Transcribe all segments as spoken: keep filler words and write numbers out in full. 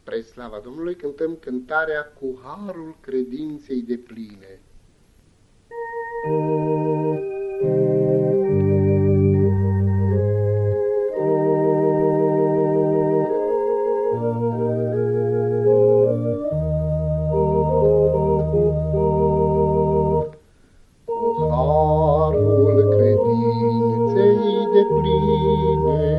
Spre slava Domnului cântăm cântarea Cu harul credinței depline. Cu harul credinței depline,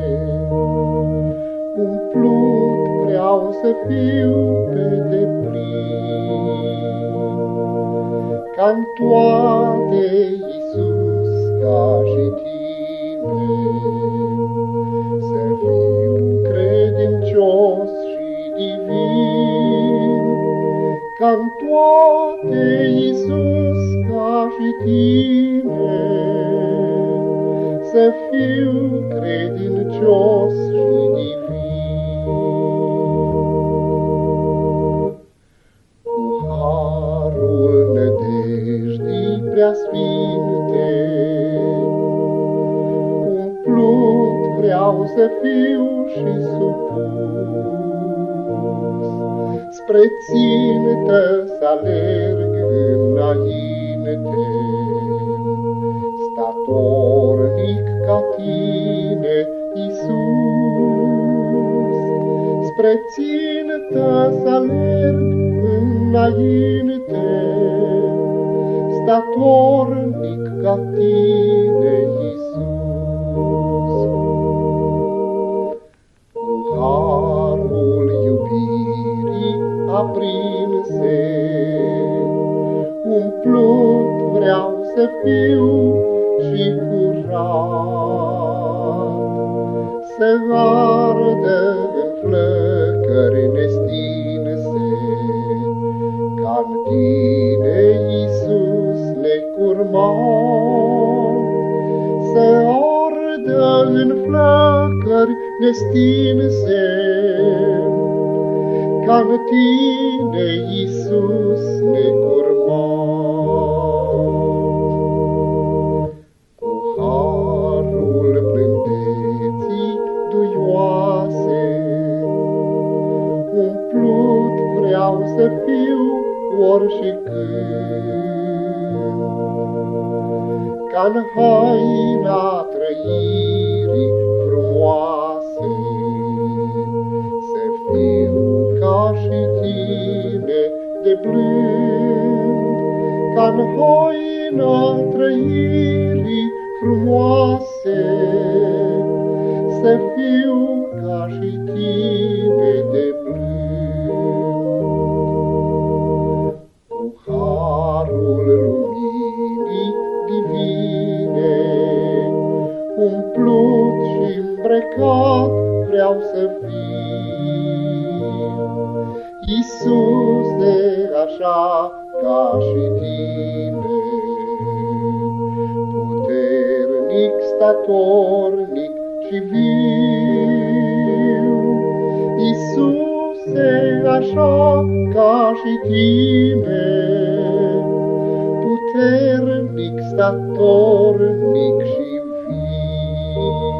umplut vreau să fiu pe deplin, ca-n toate, Iisus, ca și tine, să fiu credincios și divin, ca-n toate, Iisus, ca și tine, să fiu credincios și divin. Cu harul nădejdii preasfinte, umplut vreau să fiu și supus, spre țintă să alerg înainte, statornic ca tine, Iisus, spre țintă să alerg înainte, statornic ca tine, Iisus. Cu harul iubirii aprinse, umplut vreau să fiu și curat, să ardă în flăcări nestinse, ca-n tine, Iisus, necurmat, să ardă în flăcări nestinse, ca-n tine, Iisus, necurmat. Vreau să fiu ori și când, ca-n haina trăirii frumoase, să fiu ca și tine de blând, ca-n haina trăirii frumoase, să fiu ca și tine de blând. Umplut și îmbrăcat vreau să fiu, Iisuse, așa ca și tine, puternic, statornic și viu. Iisuse, așa ca și tine, puternic, statornic și viu.